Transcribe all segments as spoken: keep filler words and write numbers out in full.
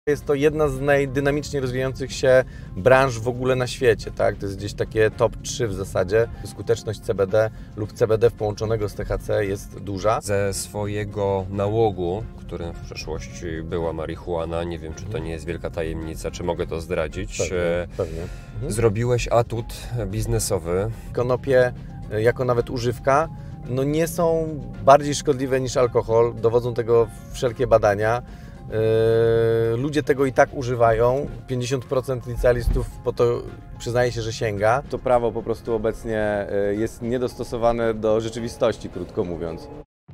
Jest to jedna z najdynamiczniej rozwijających się branż w ogóle na świecie, tak? To jest gdzieś takie top trzy w zasadzie. Skuteczność C B D lub C B D połączonego z T H C jest duża. Ze swojego nałogu, którym w przeszłości była marihuana, nie wiem, czy to nie jest wielka tajemnica, czy mogę to zdradzić, Pewnie, pewnie. Mhm. Zrobiłeś atut biznesowy. Konopie jako nawet używka no nie są bardziej szkodliwe niż alkohol, dowodzą tego wszelkie badania. Yy, ludzie tego i tak używają, pięćdziesiąt procent licealistów po to przyznaje się, że sięga. To prawo po prostu obecnie jest niedostosowane do rzeczywistości, krótko mówiąc.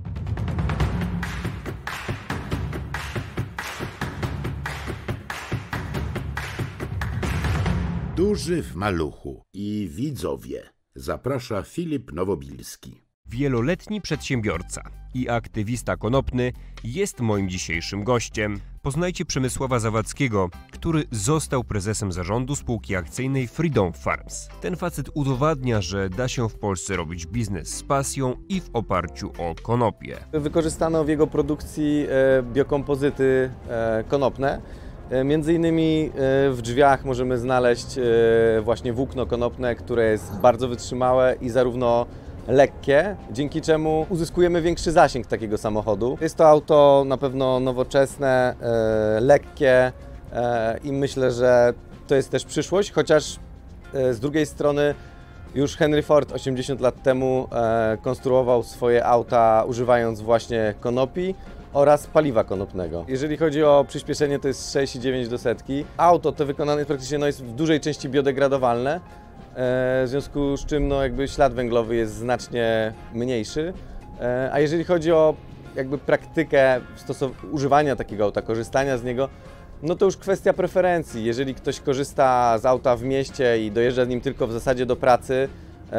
Duży w maluchu i widzowie zaprasza Filip Nowobilski. Wieloletni przedsiębiorca i aktywista konopny jest moim dzisiejszym gościem. Poznajcie Przemysława Zawadzkiego, który został prezesem zarządu spółki akcyjnej Freedom Farms. Ten facet udowadnia, że da się w Polsce robić biznes z pasją i w oparciu o konopie. Wykorzystano w jego produkcji biokompozyty konopne. Między innymi w drzwiach możemy znaleźć właśnie włókno konopne, które jest bardzo wytrzymałe i zarówno lekkie, dzięki czemu uzyskujemy większy zasięg takiego samochodu. Jest to auto na pewno nowoczesne, e, lekkie e, i myślę, że to jest też przyszłość, chociaż e, z drugiej strony już Henry Ford osiemdziesiąt lat temu e, konstruował swoje auta używając właśnie konopi oraz paliwa konopnego. Jeżeli chodzi o przyspieszenie, to jest sześć i dziewięć do setki. Auto to wykonane praktycznie no, jest w dużej części biodegradowalne. W związku z czym no, jakby ślad węglowy jest znacznie mniejszy, a jeżeli chodzi o jakby praktykę używania takiego auta, korzystania z niego, no to już kwestia preferencji. Jeżeli ktoś korzysta z auta w mieście i dojeżdża z nim tylko w zasadzie do pracy,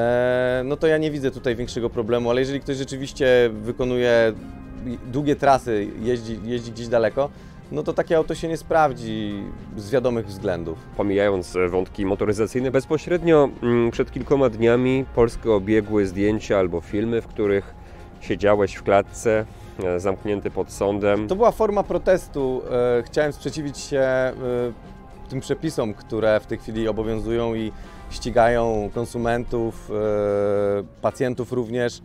no to ja nie widzę tutaj większego problemu, ale jeżeli ktoś rzeczywiście wykonuje długie trasy, jeździ, jeździ gdzieś daleko, no to takie auto się nie sprawdzi z wiadomych względów. Pomijając wątki motoryzacyjne, bezpośrednio przed kilkoma dniami Polskę obiegły zdjęcia albo filmy, w których siedziałeś w klatce, zamknięty pod sądem. To była forma protestu. Chciałem sprzeciwić się tym przepisom, które w tej chwili obowiązują i ścigają konsumentów, pacjentów również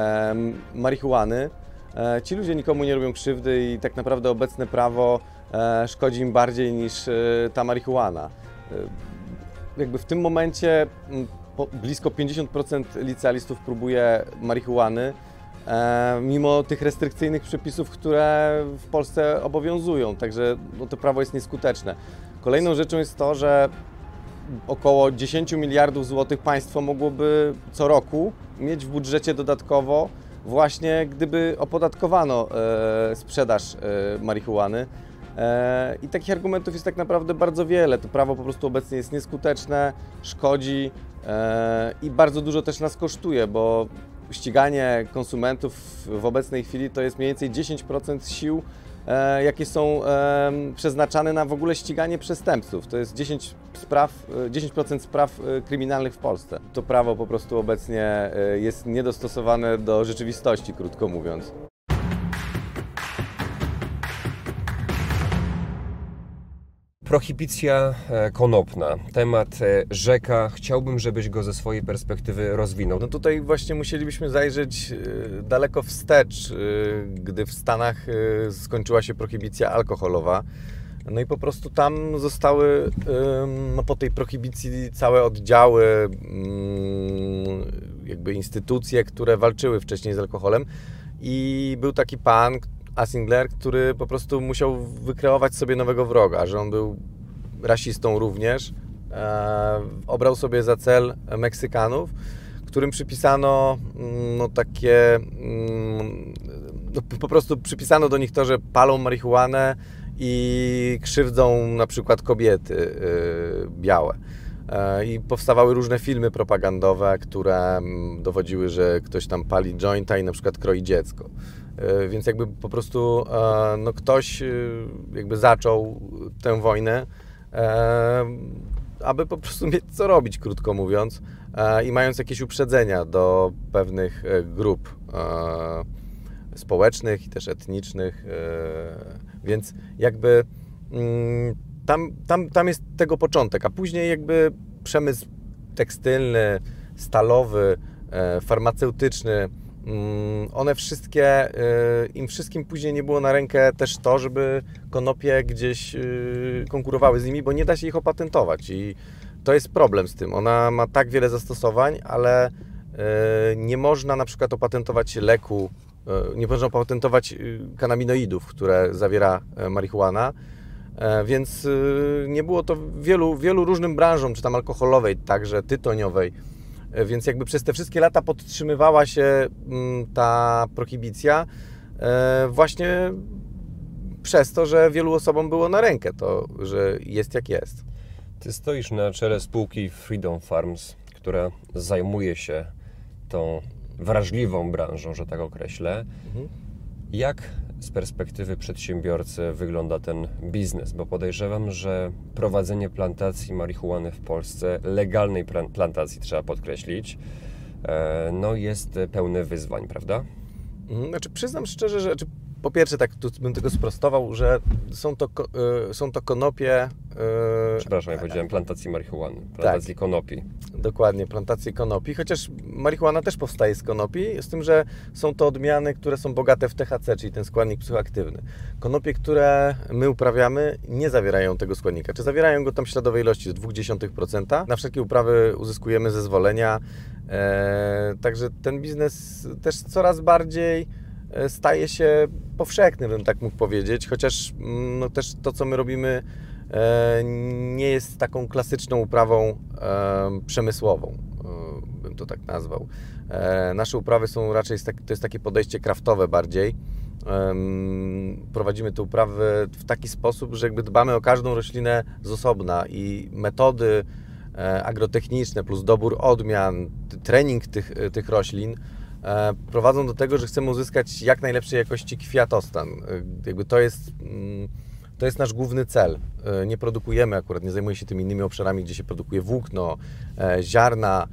marihuany. Ci ludzie nikomu nie robią krzywdy i tak naprawdę obecne prawo szkodzi im bardziej niż ta marihuana. Jakby w tym momencie blisko pięćdziesiąt procent licealistów próbuje marihuany, mimo tych restrykcyjnych przepisów, które w Polsce obowiązują, także no, to prawo jest nieskuteczne. Kolejną rzeczą jest to, że około dziesięć miliardów złotych państwo mogłoby co roku mieć w budżecie dodatkowo, właśnie gdyby opodatkowano e, sprzedaż e, marihuany. E, I takich argumentów jest tak naprawdę bardzo wiele. To prawo po prostu obecnie jest nieskuteczne, szkodzi e, i bardzo dużo też nas kosztuje, bo ściganie konsumentów w obecnej chwili to jest mniej więcej dziesięć procent sił, e, jakie są e, przeznaczane na w ogóle ściganie przestępców. To jest dziesięć procent spraw kryminalnych w Polsce. To prawo po prostu obecnie jest niedostosowane do rzeczywistości, krótko mówiąc. Prohibicja konopna, temat rzeka. Chciałbym, żebyś go ze swojej perspektywy rozwinął. No tutaj właśnie musielibyśmy zajrzeć daleko wstecz, gdy w Stanach skończyła się prohibicja alkoholowa. No i po prostu tam zostały no, po tej prohibicji całe oddziały, jakby instytucje, które walczyły wcześniej z alkoholem i był taki pan, Asingler, który po prostu musiał wykreować sobie nowego wroga, że on był rasistą również, e, obrał sobie za cel Meksykanów, którym przypisano no, takie, no, po prostu przypisano do nich to, że palą marihuanę i krzywdzą na przykład kobiety yy, białe. Yy, I powstawały różne filmy propagandowe, które yy, dowodziły, że ktoś tam pali jointa i na przykład kroi dziecko. Yy, więc jakby po prostu yy, no ktoś yy, jakby zaczął tę wojnę, yy, aby po prostu mieć co robić, krótko mówiąc, yy, i mając jakieś uprzedzenia do pewnych yy, grup yy, społecznych i też etnicznych. Yy, Więc jakby Tam, tam, tam jest tego początek, a później jakby przemysł tekstylny, stalowy, farmaceutyczny, one wszystkie, im wszystkim później nie było na rękę też to, żeby konopie gdzieś konkurowały z nimi, bo nie da się ich opatentować i to jest problem z tym. Ona ma tak wiele zastosowań, ale nie można na przykład opatentować leku, nie można opatentować kanabinoidów, które zawiera marihuana, więc nie było to wielu, wielu różnym branżom, czy tam alkoholowej, także tytoniowej. Więc jakby przez te wszystkie lata podtrzymywała się ta prohibicja właśnie przez to, że wielu osobom było na rękę to, że jest jak jest. Ty stoisz na czele spółki Freedom Farms, która zajmuje się tą wrażliwą branżą, że tak określę. Mhm. Jak z perspektywy przedsiębiorcy wygląda ten biznes? Bo podejrzewam, że prowadzenie plantacji marihuany w Polsce, legalnej plantacji trzeba podkreślić, no jest pełne wyzwań, prawda? Znaczy przyznam szczerze, że po pierwsze tak tu bym tego sprostował, że są to, są to konopie... Przepraszam, ja powiedziałem plantacji marihuany, plantacji tak, konopi. Dokładnie, plantacje konopi, chociaż marihuana też powstaje z konopi, z tym, że są to odmiany, które są bogate w T H C, czyli ten składnik psychoaktywny. Konopie, które my uprawiamy, nie zawierają tego składnika, czy zawierają go tam śladowej ilości z zero przecinek dwa procent. Na wszelkie uprawy uzyskujemy zezwolenia, e, także ten biznes też coraz bardziej staje się powszechny, bym tak mógł powiedzieć, chociaż no, też to, co my robimy, e, nie jest taką klasyczną uprawą e, przemysłową, e, bym to tak nazwał. E, nasze uprawy są raczej, to jest takie podejście kraftowe bardziej. E, prowadzimy te uprawy w taki sposób, że jakby dbamy o każdą roślinę z osobna i metody e, agrotechniczne plus dobór odmian, trening tych, tych roślin prowadzą do tego, że chcemy uzyskać jak najlepszej jakości kwiatostan. Jakby to jest, to jest nasz główny cel. Nie produkujemy akurat, nie zajmuję się tymi innymi obszarami, gdzie się produkuje włókno, ziarna.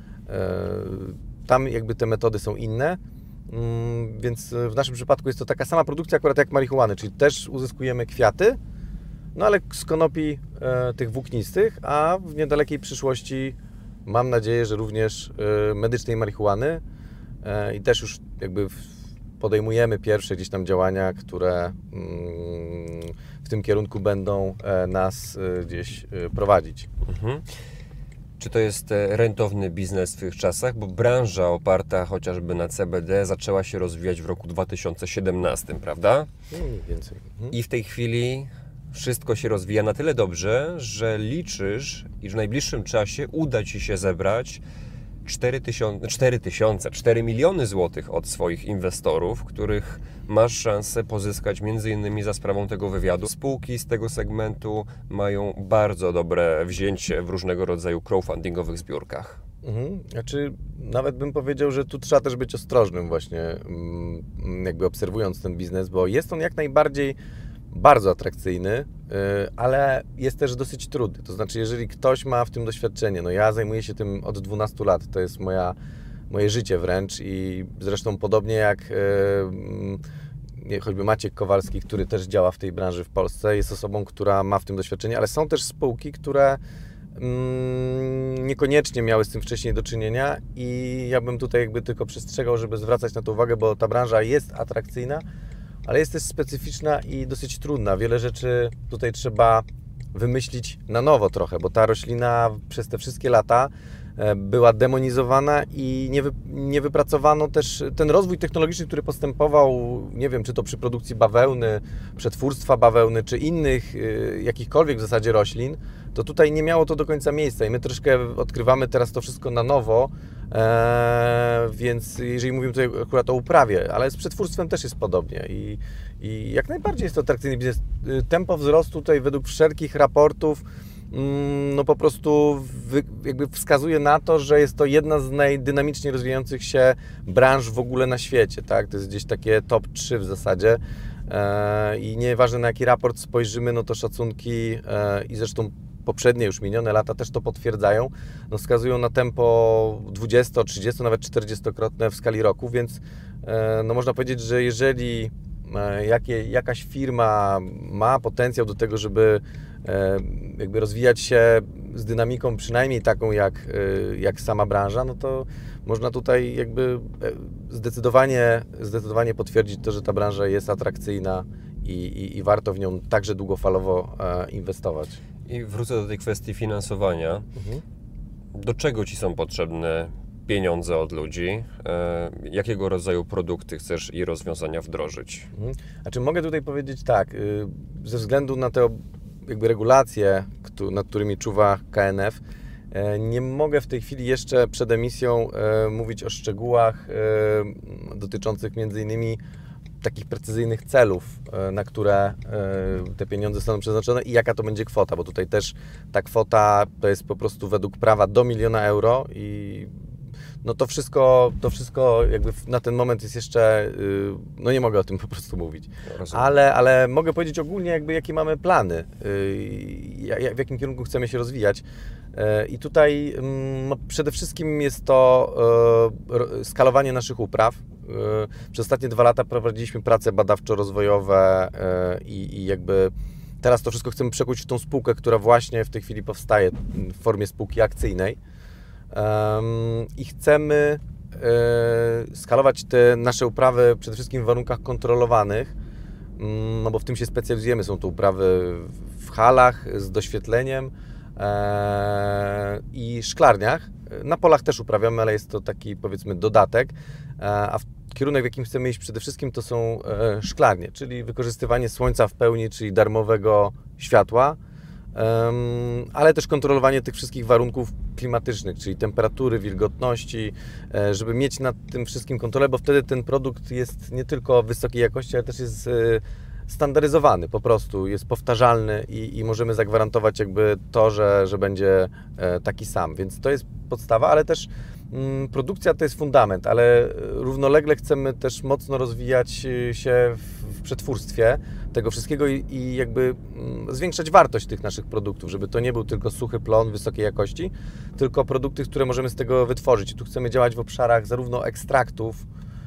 Tam jakby te metody są inne, więc w naszym przypadku jest to taka sama produkcja akurat jak marihuany, czyli też uzyskujemy kwiaty, no ale z konopi tych włóknistych, a w niedalekiej przyszłości mam nadzieję, że również medycznej marihuany. I też już jakby podejmujemy pierwsze gdzieś tam działania, które w tym kierunku będą nas gdzieś prowadzić. Mhm. Czy to jest rentowny biznes w tych czasach? Bo branża oparta chociażby na C B D zaczęła się rozwijać w roku dwa tysiące siedemnastym, prawda? Mniej więcej. Mhm. I w tej chwili wszystko się rozwija na tyle dobrze, że liczysz, iż w najbliższym czasie uda Ci się zebrać cztery tysiące, cztery miliony złotych od swoich inwestorów, których masz szansę pozyskać między innymi za sprawą tego wywiadu. Spółki z tego segmentu mają bardzo dobre wzięcie w różnego rodzaju crowdfundingowych zbiórkach. Mhm. Znaczy, nawet bym powiedział, że tu trzeba też być ostrożnym właśnie, jakby obserwując ten biznes, bo jest on jak najbardziej bardzo atrakcyjny, ale jest też dosyć trudny. To znaczy, jeżeli ktoś ma w tym doświadczenie, no ja zajmuję się tym od dwunastu lat, to jest moja, moje życie wręcz i zresztą podobnie jak choćby Maciek Kowalski, który też działa w tej branży w Polsce, jest osobą, która ma w tym doświadczenie, ale są też spółki, które niekoniecznie miały z tym wcześniej do czynienia i ja bym tutaj jakby tylko przestrzegał, żeby zwracać na to uwagę, bo ta branża jest atrakcyjna, ale jest też specyficzna i dosyć trudna. Wiele rzeczy tutaj trzeba wymyślić na nowo trochę, bo ta roślina przez te wszystkie lata była demonizowana i nie, wy, nie wypracowano też ten rozwój technologiczny, który postępował, nie wiem, czy to przy produkcji bawełny, przetwórstwa bawełny, czy innych jakichkolwiek w zasadzie roślin, to tutaj nie miało to do końca miejsca i my troszkę odkrywamy teraz to wszystko na nowo, e, więc jeżeli mówimy tutaj akurat o uprawie, ale z przetwórstwem też jest podobnie i, i jak najbardziej jest to atrakcyjny biznes. Tempo wzrostu tutaj według wszelkich raportów no po prostu wy, jakby wskazuje na to, że jest to jedna z najdynamiczniej rozwijających się branż w ogóle na świecie, tak? To jest gdzieś takie top trzy w zasadzie e, i nieważne na jaki raport spojrzymy, no to szacunki e, i zresztą poprzednie już minione lata też to potwierdzają, no wskazują na tempo dwudziesto, trzydziesto, nawet czterdziestokrotne w skali roku, więc e, no można powiedzieć, że jeżeli jakie, jakaś firma ma potencjał do tego, żeby jakby rozwijać się z dynamiką przynajmniej taką jak, jak sama branża, no to można tutaj jakby zdecydowanie, zdecydowanie potwierdzić to, że ta branża jest atrakcyjna i, i, i warto w nią także długofalowo inwestować. I wrócę do tej kwestii finansowania. Mhm. Do czego Ci są potrzebne pieniądze od ludzi? E, jakiego rodzaju produkty chcesz i rozwiązania wdrożyć? Mhm. Znaczy mogę tutaj powiedzieć tak, ze względu na te jakby regulacje, nad którymi czuwa K N F, nie mogę w tej chwili jeszcze przed emisją mówić o szczegółach dotyczących między innymi takich precyzyjnych celów, na które te pieniądze zostaną przeznaczone i jaka to będzie kwota, bo tutaj też ta kwota to jest po prostu według prawa do miliona euro i no to wszystko, to wszystko jakby na ten moment jest jeszcze, no nie mogę o tym po prostu mówić, ale, ale mogę powiedzieć ogólnie jakby jakie mamy plany, w jakim kierunku chcemy się rozwijać. I tutaj no, przede wszystkim jest to skalowanie naszych upraw. Przez ostatnie dwa lata prowadziliśmy prace badawczo-rozwojowe i, i jakby teraz to wszystko chcemy przekuć w tą spółkę, która właśnie w tej chwili powstaje w formie spółki akcyjnej. I chcemy skalować te nasze uprawy przede wszystkim w warunkach kontrolowanych, no bo w tym się specjalizujemy. Są to uprawy w halach z doświetleniem i szklarniach. Na polach też uprawiamy, ale jest to taki powiedzmy dodatek, a kierunek, w jakim chcemy iść przede wszystkim, to są szklarnie, czyli wykorzystywanie słońca w pełni, czyli darmowego światła, ale też kontrolowanie tych wszystkich warunków klimatycznych, czyli temperatury, wilgotności, żeby mieć nad tym wszystkim kontrolę, bo wtedy ten produkt jest nie tylko wysokiej jakości, ale też jest standaryzowany, po prostu jest powtarzalny i, i możemy zagwarantować jakby to, że, że będzie taki sam, więc to jest podstawa, ale też mm, produkcja to jest fundament, ale równolegle chcemy też mocno rozwijać się w, w przetwórstwie tego wszystkiego i, i jakby mm, zwiększać wartość tych naszych produktów, żeby to nie był tylko suchy plon wysokiej jakości, tylko produkty, które możemy z tego wytworzyć. I tu chcemy działać w obszarach zarówno ekstraktów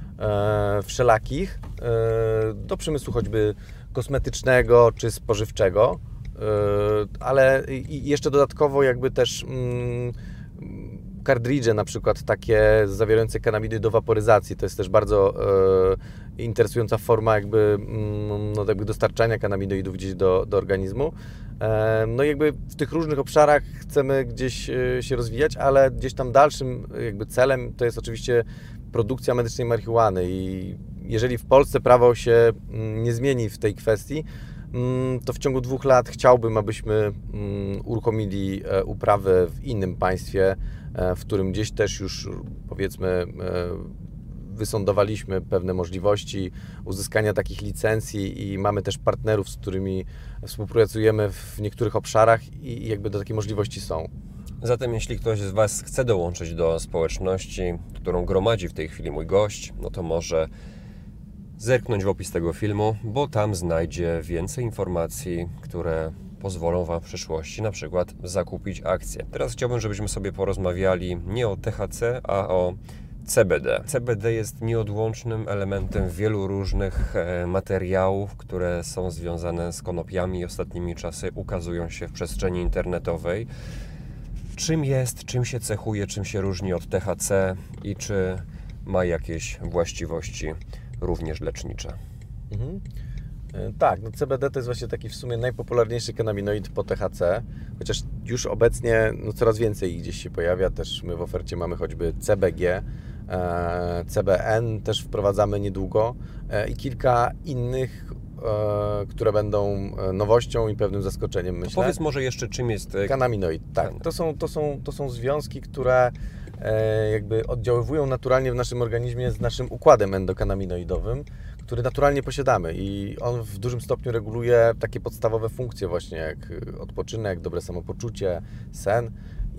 e, wszelakich, e, do przemysłu choćby kosmetycznego czy spożywczego, e, ale i jeszcze dodatkowo jakby też mm, kartridże na przykład takie zawierające kanabidy do waporyzacji, to jest też bardzo e, interesująca forma jakby, no, jakby dostarczania kanabidoidów gdzieś do, do organizmu. E, no i jakby w tych różnych obszarach chcemy gdzieś e, się rozwijać, ale gdzieś tam dalszym jakby celem to jest oczywiście produkcja medycznej marihuany i jeżeli w Polsce prawo się nie zmieni w tej kwestii, to w ciągu dwóch lat chciałbym, abyśmy uruchomili uprawy w innym państwie, w którym gdzieś też już powiedzmy wysądowaliśmy pewne możliwości uzyskania takich licencji i mamy też partnerów, z którymi współpracujemy w niektórych obszarach i jakby do takiej możliwości są. Zatem jeśli ktoś z Was chce dołączyć do społeczności, którą gromadzi w tej chwili mój gość, no to może zerknąć w opis tego filmu, bo tam znajdzie więcej informacji, które pozwolą Wam w przyszłości na przykład zakupić akcje. Teraz chciałbym, żebyśmy sobie porozmawiali nie o T H C, a o C B D. C B D jest nieodłącznym elementem wielu różnych materiałów, które są związane z konopiami i ostatnimi czasy ukazują się w przestrzeni internetowej. Czym jest, czym się cechuje, czym się różni od T H C i czy ma jakieś właściwości również lecznicze? Mhm. Tak, no C B D to jest właśnie taki w sumie najpopularniejszy kanabinoid po T H C, chociaż już obecnie no, coraz więcej ich gdzieś się pojawia, też my w ofercie mamy choćby C B G, e, C B N też wprowadzamy niedługo e, i kilka innych, e, które będą nowością i pewnym zaskoczeniem, myślę. To powiedz może jeszcze, czym jest kanabinoid. Tak, to są, to są, to są związki, które e, jakby oddziaływują naturalnie w naszym organizmie z naszym układem endokanabinoidowym, który naturalnie posiadamy i on w dużym stopniu reguluje takie podstawowe funkcje właśnie jak odpoczynek, dobre samopoczucie, sen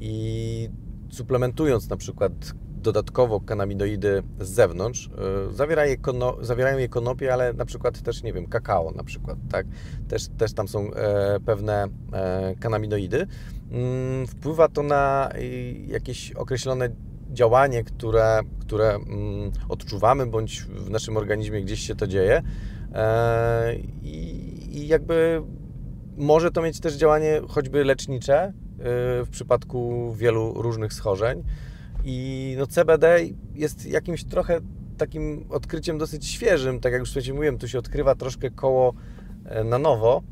i suplementując na przykład dodatkowo kanabinoidy z zewnątrz, zawiera je kono, zawierają je konopie, ale na przykład też, nie wiem, kakao na przykład, tak? Też, też tam są e, pewne e, kanabinoidy. Mm, wpływa to na e, jakieś określone działanie, które, które mm, odczuwamy, bądź w naszym organizmie gdzieś się to dzieje e, i, i jakby może to mieć też działanie choćby lecznicze e, w przypadku wielu różnych schorzeń. I no C B D jest jakimś trochę takim odkryciem dosyć świeżym, tak jak już wcześniej mówiłem, tu się odkrywa troszkę koło na nowo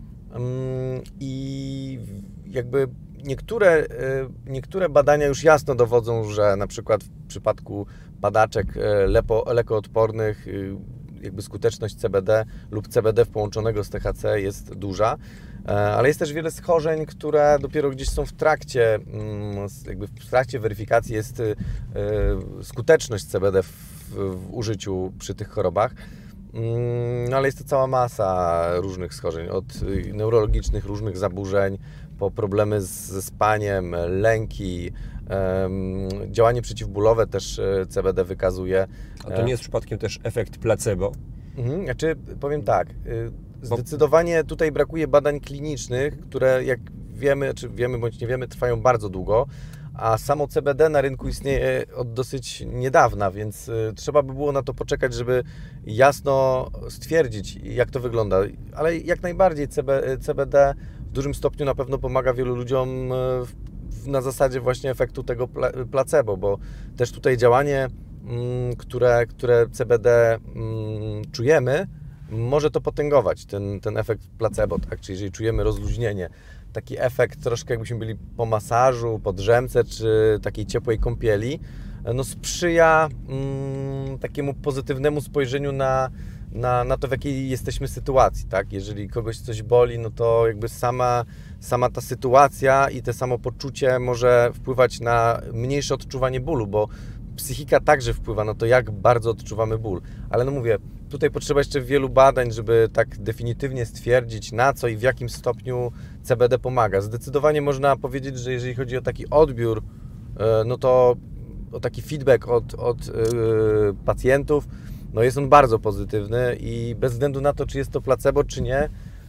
i jakby niektóre, niektóre badania już jasno dowodzą, że na przykład w przypadku badaczek lepo, lekoodpornych jakby skuteczność C B D lub C B D połączonego z T H C jest duża, ale jest też wiele schorzeń, które dopiero gdzieś są w trakcie, jakby w trakcie weryfikacji jest skuteczność C B D w, w użyciu przy tych chorobach. No ale jest to cała masa różnych schorzeń, od neurologicznych różnych zaburzeń, po problemy ze spaniem, lęki, działanie przeciwbólowe też C B D wykazuje. A to nie jest przypadkiem też efekt placebo? Mhm, znaczy powiem tak, zdecydowanie tutaj brakuje badań klinicznych, które jak wiemy, czy wiemy bądź nie wiemy, trwają bardzo długo, a samo C B D na rynku istnieje od dosyć niedawna, więc y, trzeba by było na to poczekać, żeby jasno stwierdzić, jak to wygląda. Ale jak najbardziej C B, C B D w dużym stopniu na pewno pomaga wielu ludziom y, w, na zasadzie właśnie efektu tego pla, placebo, bo też tutaj działanie, y, które, które C B D y, czujemy, może to potęgować, ten, ten efekt placebo, tak? Czyli jeżeli czujemy rozluźnienie, taki efekt troszkę jakbyśmy byli po masażu, po drzemce czy takiej ciepłej kąpieli, no sprzyja mm, takiemu pozytywnemu spojrzeniu na, na, na to, w jakiej jesteśmy sytuacji, tak? Jeżeli kogoś coś boli, no to jakby sama, sama ta sytuacja i to samo poczucie może wpływać na mniejsze odczuwanie bólu, bo psychika także wpływa na to, jak bardzo odczuwamy ból. Ale no mówię, tutaj potrzeba jeszcze wielu badań, żeby tak definitywnie stwierdzić, na co i w jakim stopniu C B D pomaga. Zdecydowanie można powiedzieć, że jeżeli chodzi o taki odbiór, no to o taki feedback od, od yy, pacjentów, no jest on bardzo pozytywny i bez względu na to, czy jest to placebo, czy nie,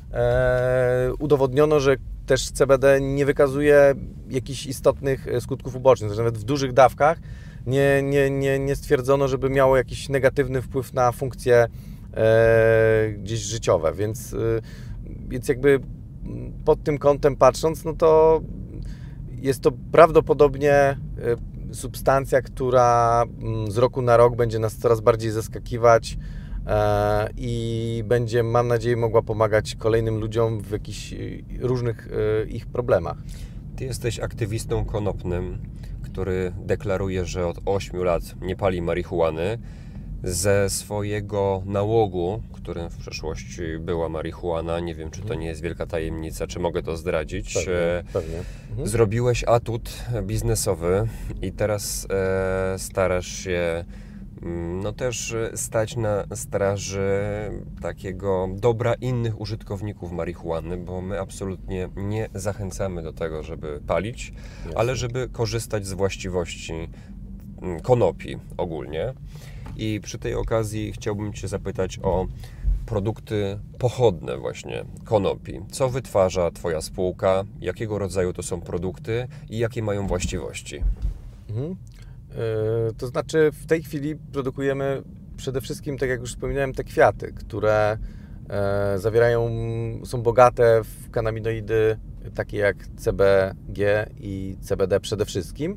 e, udowodniono, że też C B D nie wykazuje jakichś istotnych skutków ubocznych, zresztą nawet w dużych dawkach nie, nie, nie, nie stwierdzono, żeby miało jakiś negatywny wpływ na funkcje e, gdzieś życiowe, więc, e, więc jakby pod tym kątem patrząc, no to jest to prawdopodobnie e, substancja, która z roku na rok będzie nas coraz bardziej zaskakiwać e, i będzie, mam nadzieję, mogła pomagać kolejnym ludziom w jakichś różnych e, ich problemach. Ty jesteś aktywistą konopnym, który deklaruje, że od ośmiu lat nie pali marihuany. Ze swojego nałogu, którym w przeszłości była marihuana, nie wiem, czy to nie jest wielka tajemnica, czy mogę to zdradzić, pewnie, pewnie. Mhm. Zrobiłeś atut biznesowy i teraz e, starasz się no też stać na straży takiego dobra innych użytkowników marihuany, bo my absolutnie nie zachęcamy do tego, żeby palić, Jasne. ale żeby korzystać z właściwości konopi ogólnie. I przy tej okazji chciałbym Cię zapytać o produkty pochodne właśnie konopi. Co wytwarza Twoja spółka, jakiego rodzaju to są produkty i jakie mają właściwości? Mhm. To znaczy w tej chwili produkujemy przede wszystkim, tak jak już wspominałem, te kwiaty, które zawierają, są bogate w kanabinoidy takie jak C B G i C B D przede wszystkim.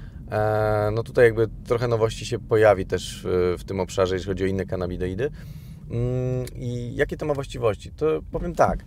No tutaj jakby trochę nowości się pojawi też w, w tym obszarze, jeśli chodzi o inne kanabinoidy. I jakie to ma właściwości? To powiem tak,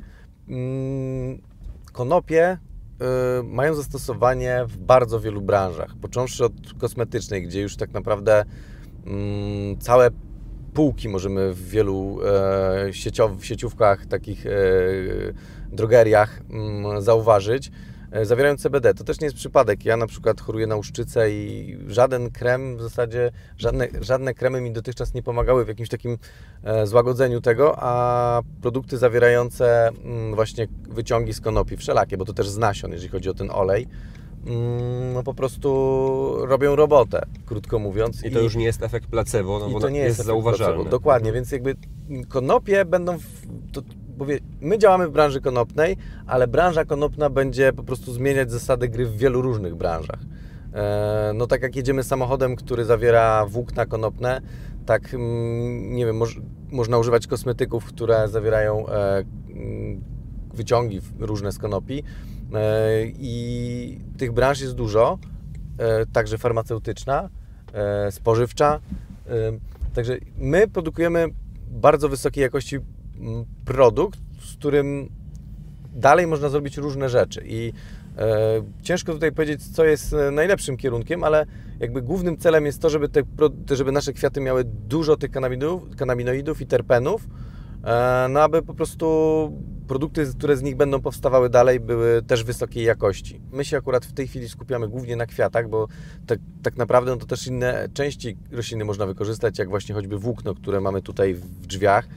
konopie mają zastosowanie w bardzo wielu branżach, począwszy od kosmetycznej, gdzie już tak naprawdę mm, całe półki możemy w wielu e, sieciow, sieciówkach, takich e, drogeriach mm, zauważyć, e, zawierają C B D. To też nie jest przypadek. Ja na przykład choruję na łuszczycę i żaden krem, w zasadzie żadne, żadne kremy mi dotychczas nie pomagały w jakimś takim e, złagodzeniu tego, a produkty zawierające mm, właśnie wyciągi z konopi, wszelakie, bo to też z nasion, jeżeli chodzi o ten olej, mm, no po prostu robią robotę, krótko mówiąc. I to I, już nie jest efekt placebo, no i bo to nie jest, jest zauważalne. Placebo. Dokładnie, więc jakby konopie będą... W, to, Mówię, my działamy w branży konopnej, ale branża konopna będzie po prostu zmieniać zasady gry w wielu różnych branżach. No tak jak jedziemy samochodem, który zawiera włókna konopne, tak, nie wiem, moż, można używać kosmetyków, które zawierają e, wyciągi różne z konopi e, i tych branż jest dużo, e, także farmaceutyczna, e, spożywcza, e, także my produkujemy bardzo wysokiej jakości produkt, z którym dalej można zrobić różne rzeczy i e, ciężko tutaj powiedzieć, co jest najlepszym kierunkiem, ale jakby głównym celem jest to, żeby, te, żeby nasze kwiaty miały dużo tych kanabinoidów, kanabinoidów i terpenów, e, no aby po prostu produkty, które z nich będą powstawały dalej, były też wysokiej jakości. My się akurat w tej chwili skupiamy głównie na kwiatach, bo tak, tak naprawdę no to też inne części rośliny można wykorzystać, jak właśnie choćby włókno, które mamy tutaj w drzwiach,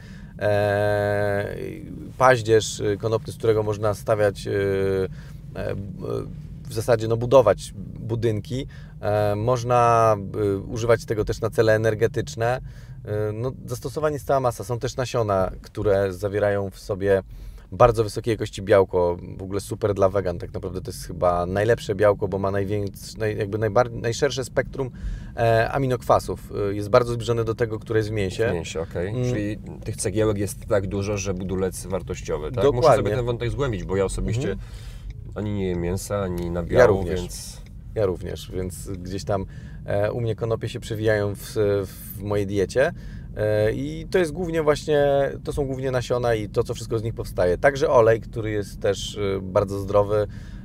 e, paździerz konopny, z którego można stawiać, e, e, w zasadzie no, budować budynki. E, można e, używać tego też na cele energetyczne. E, no, zastosowań jest cała masa. Są też nasiona, które zawierają w sobie bardzo wysokiej jakości białko, w ogóle super dla wegan, tak naprawdę to jest chyba najlepsze białko, bo ma największe, naj, jakby najbardziej, najszersze spektrum e, aminokwasów. E, jest bardzo zbliżone do tego, które jest w mięsie. W mięsie, okej. Okay. Mm. Czyli tych cegiełek jest tak dużo, że budulec wartościowy, tak? Dokładnie. Muszę sobie ten wątek zgłębić, bo ja osobiście Mhm. ani nie jem mięsa, ani nabiału, Ja również. więc... Ja również, więc gdzieś tam e, u mnie konopie się przewijają w, w mojej diecie. I to jest głównie właśnie, to są głównie nasiona i to, co wszystko z nich powstaje. Także olej, który jest też bardzo zdrowy,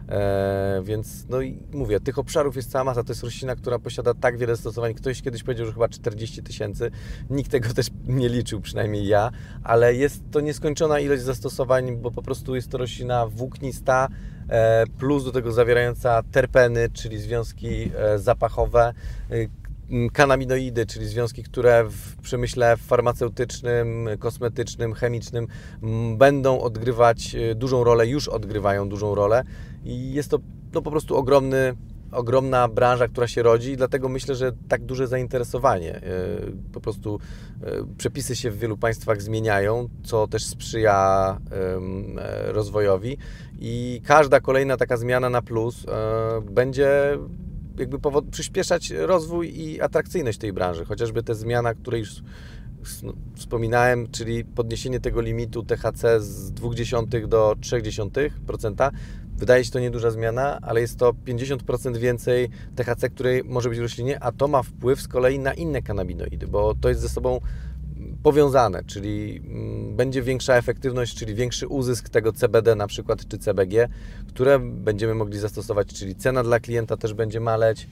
e, więc no i mówię, tych obszarów jest cała masa. To jest roślina, która posiada tak wiele zastosowań. Ktoś kiedyś powiedział, że chyba czterdzieści tysięcy. Nikt tego też nie liczył, przynajmniej ja, ale jest to nieskończona ilość zastosowań, bo po prostu jest to roślina włóknista, e, plus do tego zawierająca terpeny, czyli związki e, zapachowe, e, kanabinoidy, czyli związki, które w przemyśle farmaceutycznym, kosmetycznym, chemicznym będą odgrywać dużą rolę, już odgrywają dużą rolę i jest to no, po prostu ogromny, ogromna branża, która się rodzi i dlatego myślę, że tak duże zainteresowanie. Po prostu przepisy się w wielu państwach zmieniają, co też sprzyja rozwojowi i każda kolejna taka zmiana na plus będzie jakby powod, przyspieszać rozwój i atrakcyjność tej branży. Chociażby ta zmiana, której już wspominałem, czyli podniesienie tego limitu T H C z zero przecinek dwa do trzy procent. Wydaje się to nieduża zmiana, ale jest to pięćdziesiąt procent więcej T H C, której może być w roślinie, a to ma wpływ z kolei na inne kanabinoidy, bo to jest ze sobą powiązane, czyli będzie większa efektywność, czyli większy uzysk tego C B D na przykład, czy C B G, które będziemy mogli zastosować, czyli cena dla klienta też będzie maleć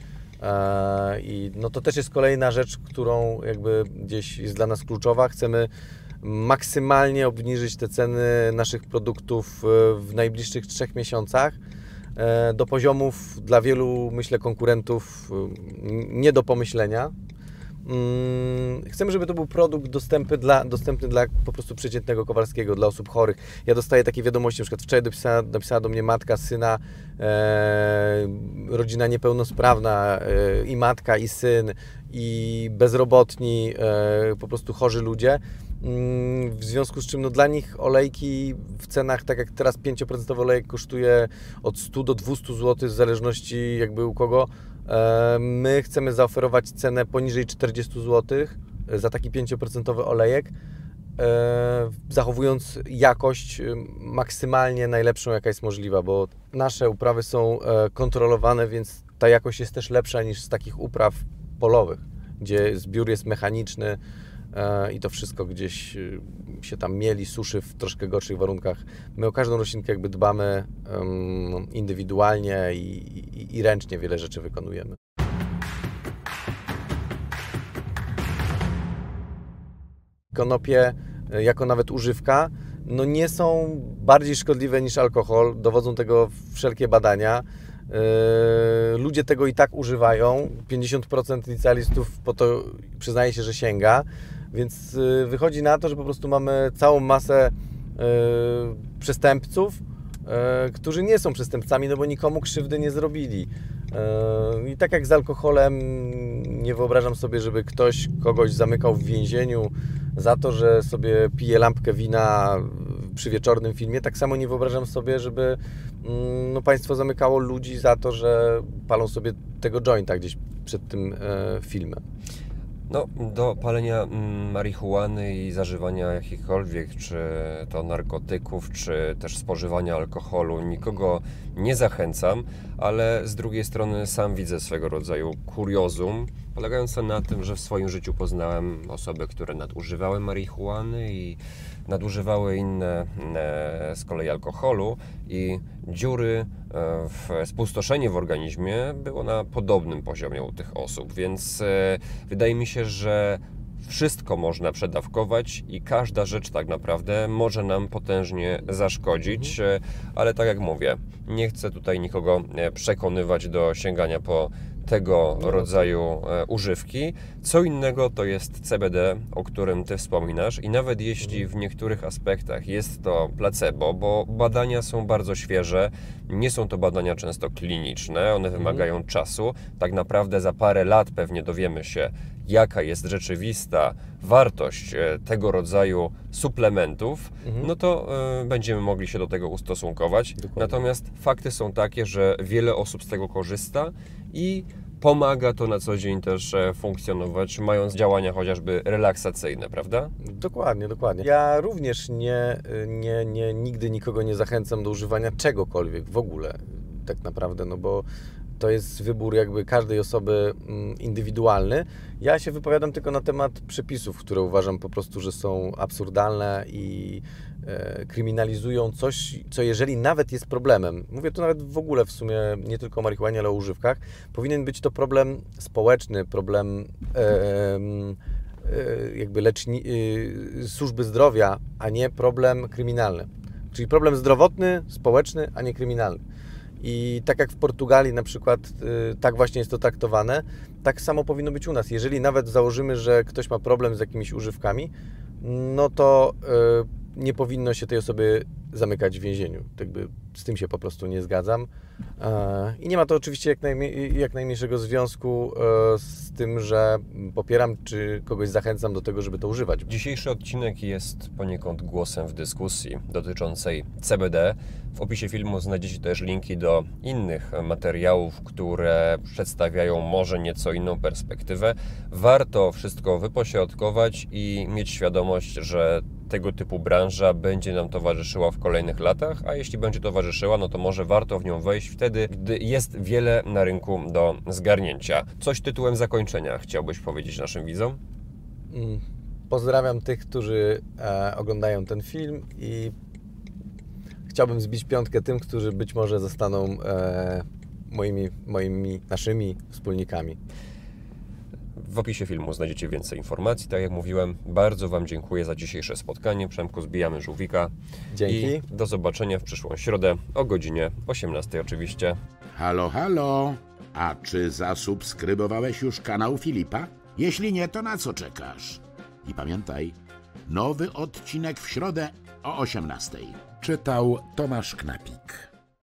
i no to też jest kolejna rzecz, którą jakby gdzieś jest dla nas kluczowa. Chcemy maksymalnie obniżyć te ceny naszych produktów w najbliższych trzech miesiącach do poziomów dla wielu, myślę, konkurentów nie do pomyślenia. Chcemy, żeby to był produkt dostępny dla, dostępny dla po prostu przeciętnego Kowalskiego, dla osób chorych. Ja dostaję takie wiadomości, na przykład wczoraj dopisała, dopisała do mnie matka, syna, e, rodzina niepełnosprawna, e, i matka, i syn, i bezrobotni, e, po prostu chorzy ludzie. W związku z czym no, dla nich olejki w cenach, tak jak teraz pięć procent olejek kosztuje od stu do dwustu złotych, w zależności jakby u kogo. My chcemy zaoferować cenę poniżej czterdziestu złotych za taki pięć procent olejek, zachowując jakość maksymalnie najlepszą, jaka jest możliwa, bo nasze uprawy są kontrolowane, więc ta jakość jest też lepsza niż z takich upraw polowych, gdzie zbiór jest mechaniczny i to wszystko gdzieś się tam mieli, suszy w troszkę gorszych warunkach. My o każdą roślinkę jakby dbamy indywidualnie i, i, i ręcznie wiele rzeczy wykonujemy. Konopie jako nawet używka no nie są bardziej szkodliwe niż alkohol, dowodzą tego wszelkie badania. Ludzie tego i tak używają, pięćdziesiąt procent licealistów po to przyznaje się, że sięga, więc wychodzi na to, że po prostu mamy całą masę przestępców, którzy nie są przestępcami, no bo nikomu krzywdy nie zrobili. I tak jak z alkoholem, nie wyobrażam sobie, żeby ktoś kogoś zamykał w więzieniu za to, że sobie pije lampkę wina przy wieczornym filmie. Tak samo nie wyobrażam sobie, żeby no, państwo zamykało ludzi za to, że palą sobie tego jointa gdzieś przed tym e, filmem. No, do palenia marihuany i zażywania jakichkolwiek, czy to narkotyków, czy też spożywania alkoholu nikogo nie zachęcam, ale z drugiej strony sam widzę swego rodzaju kuriozum, polegające na tym, że w swoim życiu poznałem osoby, które nadużywały marihuany i nadużywały inne e, z kolei alkoholu i dziury, e, w spustoszenie w organizmie było na podobnym poziomie u tych osób, więc e, wydaje mi się, że wszystko można przedawkować i każda rzecz tak naprawdę może nam potężnie zaszkodzić, mhm. ale tak jak mówię, nie chcę tutaj nikogo przekonywać do sięgania po tego no, rodzaju e, używki. Co innego to jest C B D, o którym Ty wspominasz i nawet jeśli w niektórych aspektach jest to placebo, bo badania są bardzo świeże, nie są to badania często kliniczne, one wymagają mhm. czasu, tak naprawdę za parę lat pewnie dowiemy się, jaka jest rzeczywista wartość tego rodzaju suplementów, mhm. no to y, będziemy mogli się do tego ustosunkować. Dokładnie. Natomiast fakty są takie, że wiele osób z tego korzysta i pomaga to na co dzień też funkcjonować, mając działania chociażby relaksacyjne, prawda? Dokładnie, dokładnie. Ja również nie, nie, nie, nigdy nikogo nie zachęcam do używania czegokolwiek w ogóle, tak naprawdę, no bo to jest wybór jakby każdej osoby indywidualny. Ja się wypowiadam tylko na temat przepisów, które uważam po prostu, że są absurdalne i e, kryminalizują coś, co jeżeli nawet jest problemem, mówię tu nawet w ogóle w sumie nie tylko o marihuanie, ale o używkach, powinien być to problem społeczny, problem e, e, jakby leczni, e, służby zdrowia, a nie problem kryminalny. Czyli problem zdrowotny, społeczny, a nie kryminalny. I tak jak w Portugalii na przykład, y, tak właśnie jest to traktowane, tak samo powinno być u nas. Jeżeli nawet założymy, że ktoś ma problem z jakimiś używkami, no to y, nie powinno się tej osoby zamykać w więzieniu. Jakby z tym się po prostu nie zgadzam. E, I nie ma to oczywiście jak, najmniej, jak najmniejszego związku e, z tym, że popieram czy kogoś zachęcam do tego, żeby to używać. Dzisiejszy odcinek jest poniekąd głosem w dyskusji dotyczącej C B D. W opisie filmu znajdziecie też linki do innych materiałów, które przedstawiają może nieco inną perspektywę. Warto wszystko wypośrodkować i mieć świadomość, że tego typu branża będzie nam towarzyszyła w kolejnych latach, a jeśli będzie towarzyszyła, no to może warto w nią wejść wtedy, gdy jest wiele na rynku do zgarnięcia. Coś tytułem zakończenia chciałbyś powiedzieć naszym widzom? Pozdrawiam tych, którzy e, oglądają ten film i chciałbym zbić piątkę tym, którzy być może zostaną e, moimi, moimi, naszymi wspólnikami. W opisie filmu znajdziecie więcej informacji. Tak jak mówiłem, bardzo Wam dziękuję za dzisiejsze spotkanie. Przemku, zbijamy żółwika. Dzięki. I do zobaczenia w przyszłą środę o godzinie osiemnastej oczywiście. Halo, halo. A czy zasubskrybowałeś już kanał Filipa? Jeśli nie, to na co czekasz? I pamiętaj, nowy odcinek w środę o osiemnastej. Czytał Tomasz Knapik.